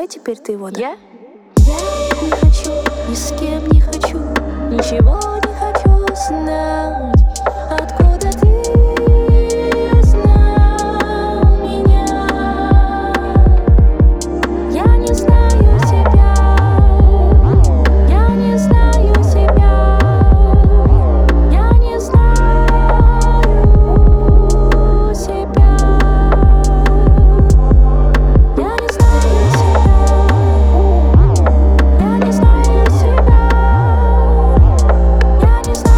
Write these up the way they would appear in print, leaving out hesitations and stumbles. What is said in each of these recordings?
Давай теперь ты его. Я не хочу, ни с кем не хочу, ничего не хочу знать. Откуда ты знал меня? Я не знаю себя, я не знаю себя, я не знаю себя, я не знаю себя, я не знаю себя, я не знаю себя.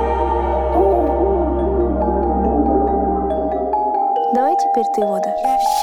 Давай теперь ты его.